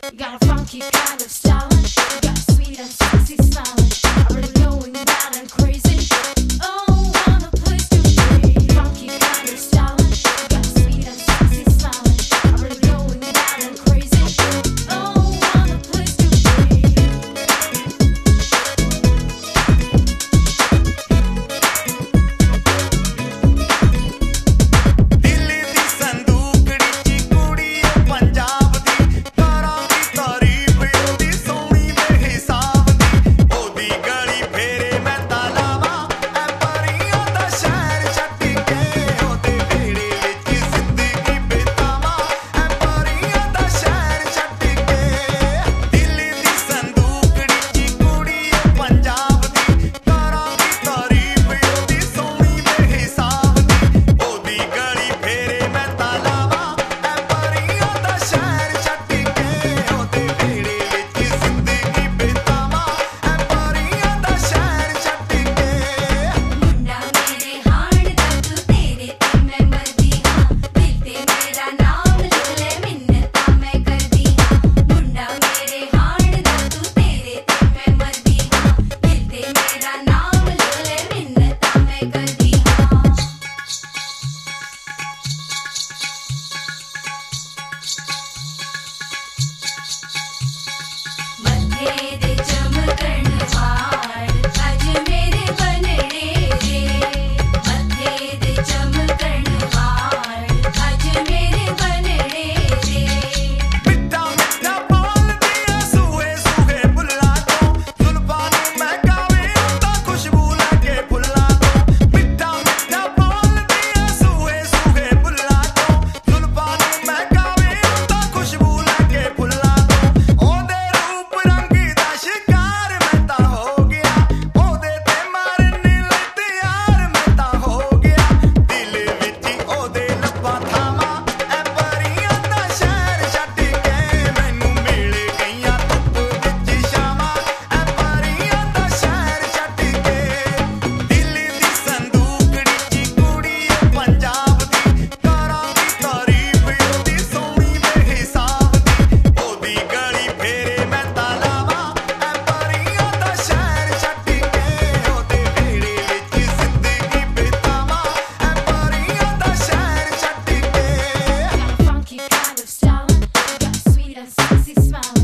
You got a funky kind of style. You got a sweet and sexy smile. I'm really going wild and crazy. Oh, what a place to be. Funky kind of style. You got a sweet and sexy smile. I'm really going wild and crazy. Oh, what a place to be. Delhi ਦੀ ਸੰਦੂਕੜੀ ਦੀ ਕੁੜੀ ਓ ਪੰਜਾਬ ਦੀ ਕਰਾਂ ਦੀ ਤਾਰੀਫ ਉਹਦੀ ਸੋਹਣੀ ਦੇ ਹਿਸਾਬ ਦੀ ਉਹਦੀ ਗਲੀ ਫੇਰੇ ਮੈਂ ਤਾਂ ਲਾਵਾਂ ਐ ਪਰੀਆਂ ਦਾ ਸ਼ਹਿਰ ਛੱਡ ਕੇ ਉਹਦੇ ਵਿਹੜੇ ਵਿੱਚ ਜ਼ਿੰਦਗੀ ਬਿਤਾਵਾਂ ਐ ਪਰੀਆਂ ਦਾ ਸ਼ਹਿਰ ਛੱਡ ਕੇ ਦਿੱਲੀ ਦੀ ਸੰਦੂਕੜੀ ਦੀ ਕੁੜੀ ਓ ਪੰਜਾਬ ਦੀ ਕਰਾਂ ਦੀ ਤਾਰੀਫ ਉਹਦੀ ਸੋਹਣੀ ਦੇ ਹਿਸਾਬ ਦੀ ਉਹਦੀ ਗਲੀ ਫੇਰੇ ਮੈਂ ਤਾਂ ਲਾਵਾਂ ਐ ਪਰੀਆਂ ਦਾ ਸ਼ਹਿਰ ਛੱਡ ਕੇ ਉਹਦੇ ਵਿਹੜੇ ਵਿੱਚ ਜ਼ਿੰਦਗੀ ਬਿਤਾਵਾਂ ਐ ਪਰੀਆਂ ਦਾ ਸ਼ਹਿਰ ਛੱਡ ਕੇ ਮੁੰਡਾ ਮੇਰੇ ਹਾਣ ਦਾ ਤੂੰ ਤੇਰੇ ਤੇ ਮੈਂ ਮਰਦੀ ਹਾਂ ਦਿਲ ਤੇ ਮੇਰਾ ਨਾਮ ਲਿਖ ਲੈ ਮਿੰਨਤਾਂ ਮੈਂ ਕਰਦੀ ਹਾਂ ਮੁੰਡਾ ਮੇਰੇ ਹਾਣ ਦਾ ਤੂੰ ਤੇਰੇ ਤੇ ਮੈਂ ਮਰਦੀ ਹਾਂ ਦਿਲ ਤੇ ਮੇਰਾ ਨਾਮ ਲਿਖ ਲੈ ਮਿੰਨਤਾਂ ਮੈਂ ਕਰਦੀ ਹਾਂ ਮੱਥੇ ਦੇ ਚਮਕਣ ਵਾਲ ਅੱਜ ਮੇਰੇ ਬਣਨੇ ਦੇ ਮੱਥੇ ਦੇ ਚਮਕਣ ਵਾਲ ਅੱਜ ਮੇਰੇ ਬਣਨੇ ਦੇ ਮਿੱਠਾ ਮਿੱਠਾ ਬੋਲਦੀਆਂ ਸੂਹੇ ਸੂਹੇ ਬੁੱਲਾਂ ਤੋਂ ਜ਼ੁਲਫਾਂ ਨੂੰ ਮਹਿਕਾਵੇ ਤਾਂ ਖੁਸ਼ਬੂ ਲੈ ਕੇ ਫੁੱਲਾਂ ਤੋਂ ਮਿੱਠਾ ਮਿੱਠਾ ਬੋਲਦੀਆਂ ਸੂਹੇ ਸੂਹੇ ਬੁੱਲਾਂ ਤੋਂ ਜ਼ੁਲਫਾਂ ਨੂੰ ਮਹਿਕਾਵੇ ਤਾਂ ਖੁਸ਼ਬੂ ਲੈ ਕੇ ਫੁੱਲਾਂ ਤੋਂ ਉਹਦੇ ਰੂਪ ਰੰਗ ਦਾ ਸ਼ਿਕਾਰ ਮੈਂ ਤਾਂ ਹੋ ਗਿਆ ਉਹਦੇ ਤੇ ਮਾਰਨ ਲਈ ਤਿਆਰ ਮੈਂ ਤਾਂ ਹੋ ਗਿਆ ਦਿਲ ਵਿੱਚ ਉਹਦੇ ਲੱਭਾਂ ਥਾਵਾਂ ਐ ਪਰੀਆਂ ਦਾ ਸ਼ਹਿਰ ਛੱਡ ਕੇ ਮੈਨੂੰ ਮਿਲ ਗਈਆਂ ਧੁੱਪ ਵਿੱਚ ਸ਼ਾਮਾਂ ਐ ਪਰੀਆਂ ਦਾ ਸ਼ਹਿਰ ਛੱਡ ਕੇ ਦਿੱਲੀ ਦੀ ਸੰਦੂਕੜੀ ਦੀ ਕੁੜੀ ਓ ਪੰਜਾਬ ਦੀ ਕਰਾਂ ਦੀ ਤਾਰੀਫ ਉਹਦੀ ਸੋਹਣੀ ਦੇ ਹਿਸਾਬ ਦੀ ਉਹਦੀ ਗਲੀ ਫੇਰੇ ਮੈਂ ਤਾਂ ਲਾਵਾਂ ਐ ਪਰੀਆਂ ਦਾ ਸ਼ਹਿਰ ਛੱਡ ਕੇ ਉਹਦੇ ਵਿਹੜੇ ਵਿੱਚ ਜ਼ਿੰਦਗੀ ਬਿਤਾਵਾਂ ਐ ਪਰੀਆਂ ਦਾ ਸ਼ਹਿਰ ਛੱਡ ਕੇ You got a funky kind of style. You got a sweet and sexy smile.